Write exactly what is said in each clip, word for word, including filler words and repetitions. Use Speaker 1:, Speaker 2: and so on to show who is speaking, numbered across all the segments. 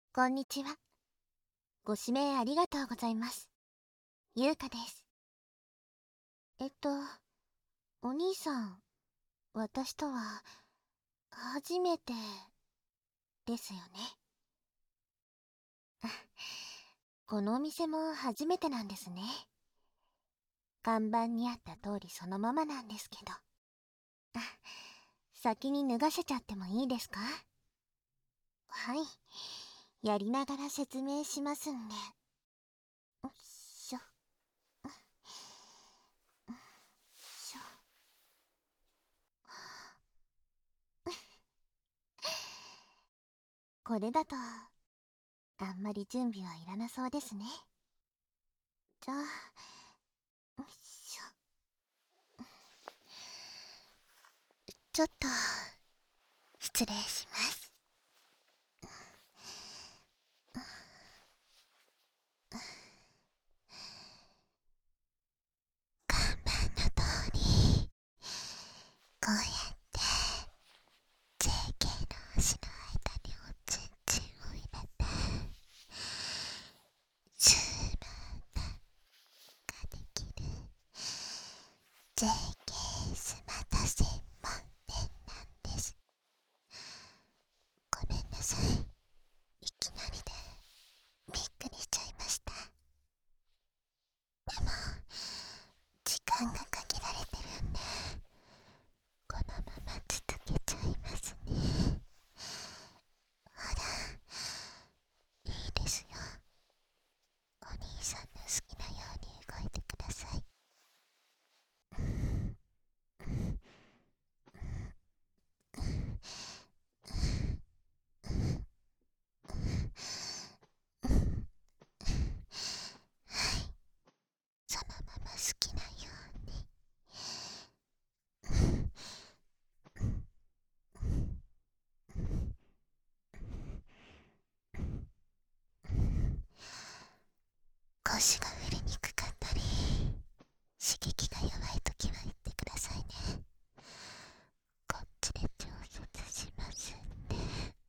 Speaker 1: こんにちは。ご指名ありがとうございます。ゆうかです。えっと、お兄さん、私とは、初めて、ですよね。このお店も初めてなんですね。看板にあった通りそのままなんですけど。先に脱がせちゃってもいいですか？はい。やりながら説明しますんで。よっしょ。よっしょ。これだと、あんまり準備はいらなそうですね。じゃあ、よいしょ。ちょっと、失礼します。看板の通り、こうやって ジェーケー の足の間におちんちんを入れてスーパーができる ジェーケー スマタ専門店なんです。ごめんなさい、いきなりでびっくりしちゃいました。でも時間が限られてるんで、このまま続けちゃいますね。ほら、いいですよ。お兄さんの好きなように動いてください。そのまま好きなように。腰が振りにくかったり、刺激が弱いときは言ってくださいね。こっちで調節しますんで。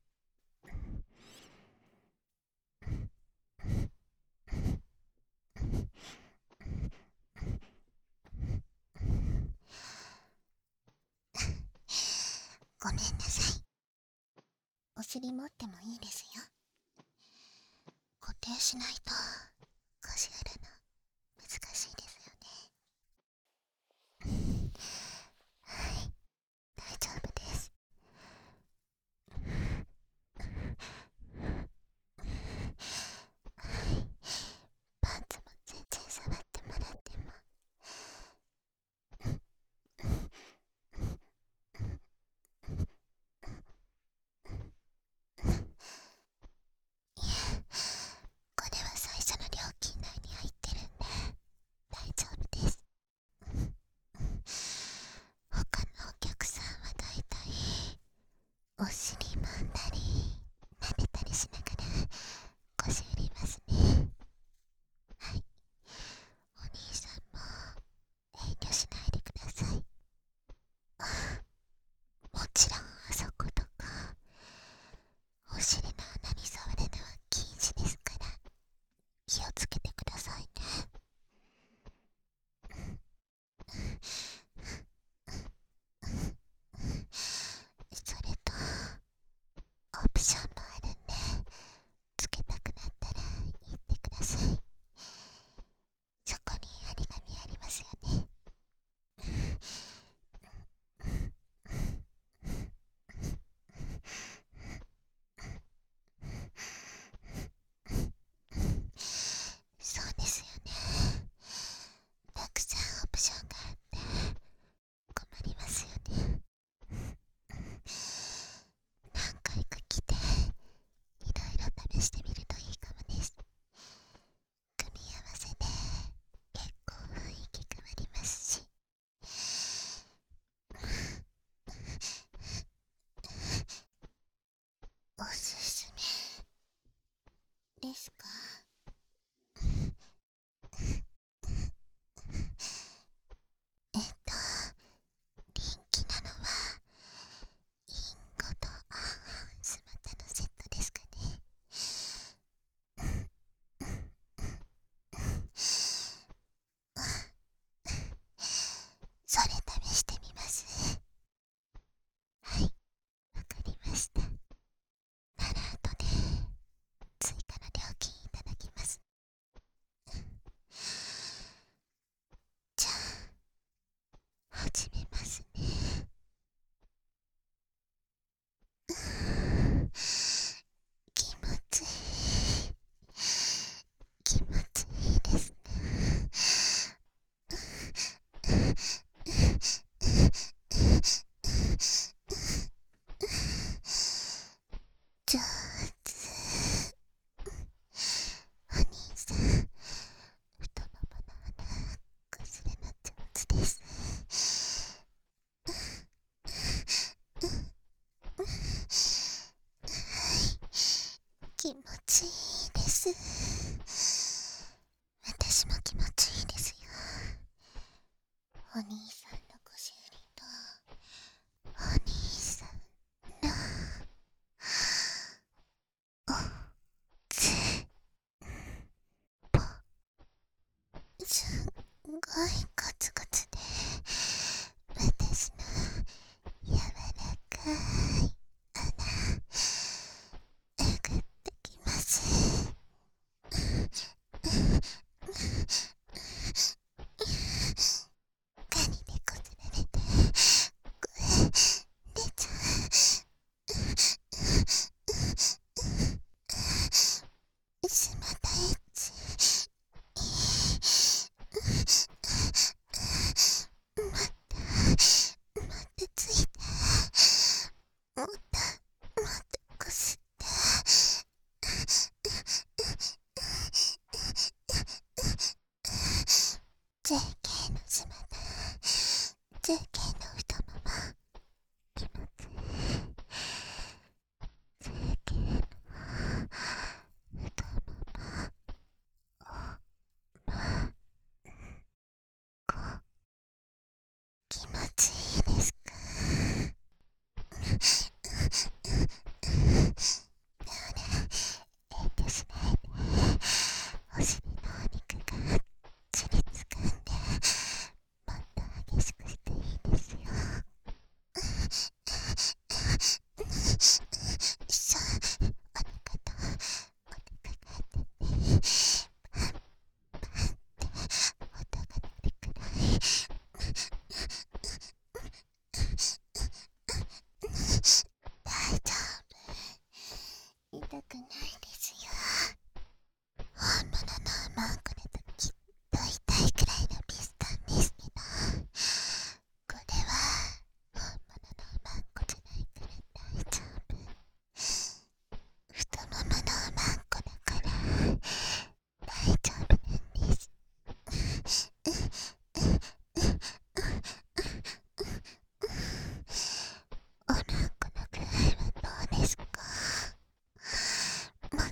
Speaker 1: ごめんなさい。お尻持ってもいいですよ。固定しないと腰振るの難しいですよね。はい、大丈夫です。はい、パンツも全然触ってもらっても。いえ、これは最初の料金内に入ってるんで大丈夫です。他のお客さんはだいたいお尻揉んだり撫でたりしながら腰振りますね。はい、お兄さんも遠慮しないでください。もちろんあそことかお尻の穴に触るのは禁止ですから、気をつけてくださいね。それとオプションもあるんで、つけたくなったら言ってください。そこに張り紙ありますよね。そうですよね。たくさんオプションがあって困りますよね。何回か来ていろいろ試してみるといいかもです。組み合わせで結構雰囲気変わりますし。おすすめですか？えっと人気なのはインゴとアンアンスマタのセットですかね。 。私も気持ちいいですよ。お兄さんのご修理とお兄さんのおつぼ、すっごいゴツゴツで私の柔らかい穴えぐってきます。ガニでこすられて声出ちゃう。しまったエッチまたまたついた。もっともっとこすって ジェーケー の島だ。 ジェーケー の太もも気持ちいい。 ジェーケー の太ももおまこ気持ちいいですか？ほら遠慮しないで。お尻のお肉がちりつくんでもっと激しくしていいですよ。そう、お腹とお腹が当ててパンパンって音が鳴るくらい大丈夫、痛くないですよ。本物のマンコだときっと痛いくらいのピストンですけど、これは本物のマンコじゃないから大丈夫。太もものマンコだから大丈夫なんです。おマンコの具合はどうですか？もっ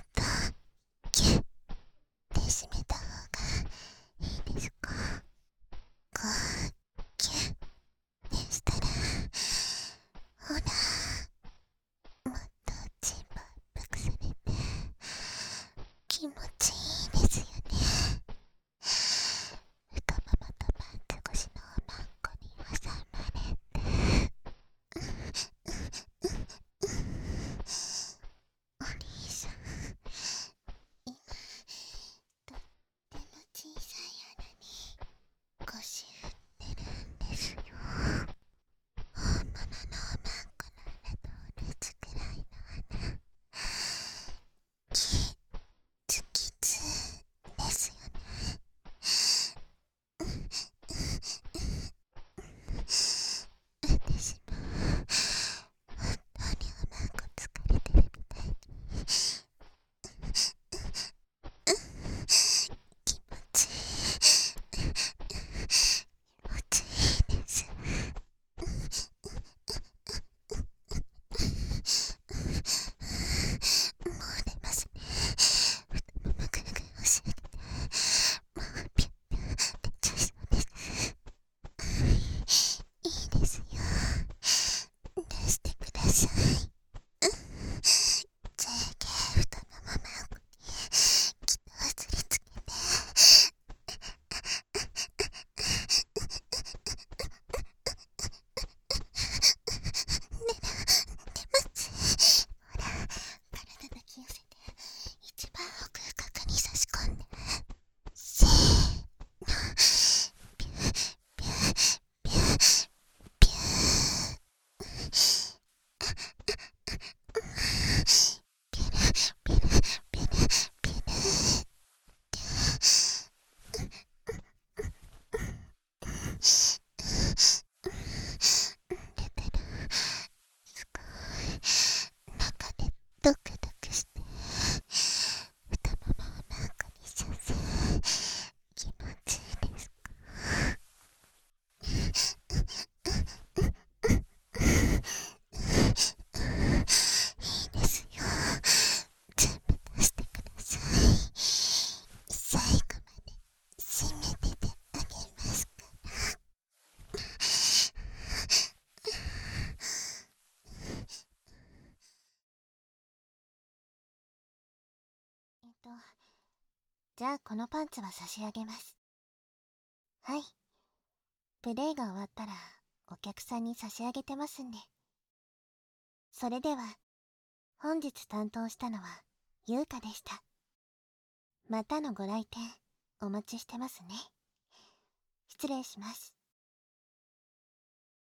Speaker 1: じゃあこのパンツは差し上げます。はい。プレイが終わったらお客さんに差し上げてますんで。それでは、本日担当したのは優香でした。またのご来店お待ちしてますね。失礼します。